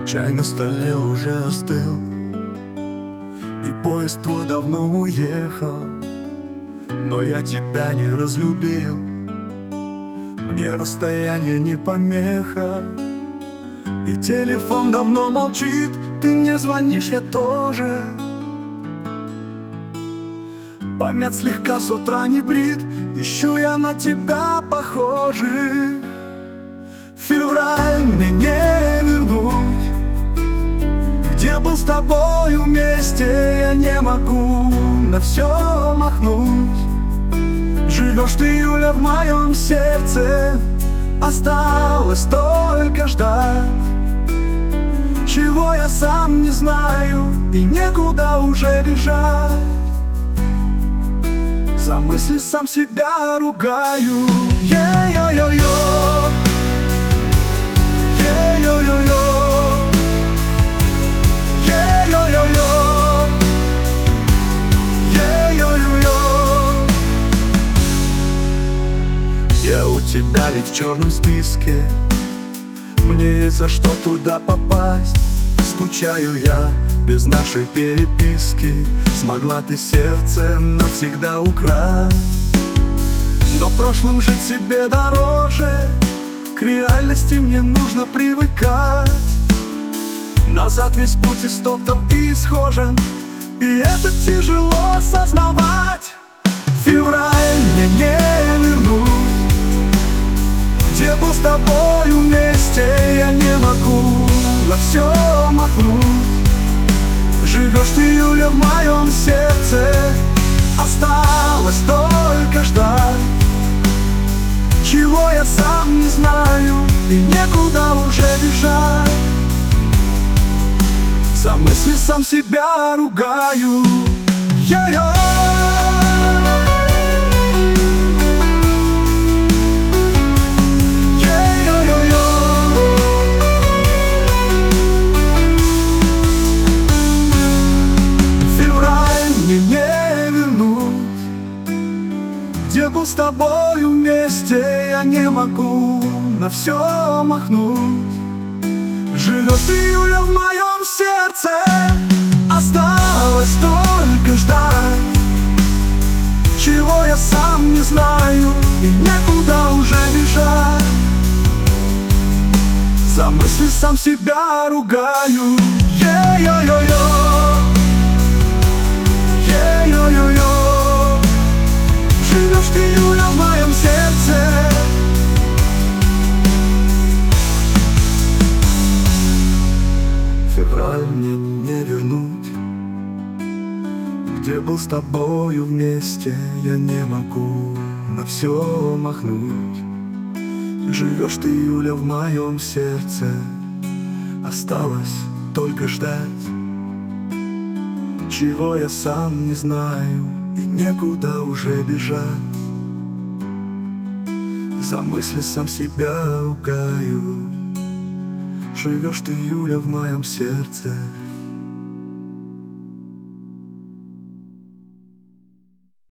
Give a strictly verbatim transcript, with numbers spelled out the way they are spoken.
Чай на столе уже остыл, и поезд твой давно уехал. Но я тебя не разлюбил, мне расстояние не помеха. И телефон давно молчит, ты мне звонишь, я тоже. Память слегка с утра не брит, ищу я на тебя похожий. Февраль мне не вернуть, где был с тобою вместе, я не могу на все махнуть. Живешь ты, Юля, в моем сердце, осталось только ждать, чего я сам не знаю, и некуда уже бежать. За мысли сам себя ругаю. Е-йо-йо-йо, е-йо-йо-йо, е-йо-йо-йо, е-йо-йо-йо. Я у тебя ведь в черном списке, мне есть за что туда попасть. Скучаю я без нашей переписки, смогла ты сердце навсегда украсть. Но прошлым жить себе дороже, к реальности мне нужно привыкать. Назад весь путь истоптан и исхожен, и это тяжело осознавать. Февраль мне не вернуть, где был с тобою вместе, я не могу на все махнуть. Живешь ты, Юля, в моем сердце, осталось только ждать, чего я сам не знаю, и некуда уже бежать. За мысли сам себя ругаю. Я-я. Где был с тобою вместе, я не могу на все махнуть. Живешь ты, Юля, в моем сердце, осталось только ждать, чего я сам не знаю, и некуда уже бежать. За мысли сам себя ругаю. Е-йо-йо-йо, е-йо-йо-йо. Живешь ты, Юля, в моем сердце. Февраль мне не вернуть, где был с тобою вместе, я не могу на все махнуть. Живешь ты, Юля, в моем сердце, осталось только ждать, чего я сам не знаю, и некуда уже бежать. За мысли сам себя ругаю. Живешь ты, Юля, в моем сердце.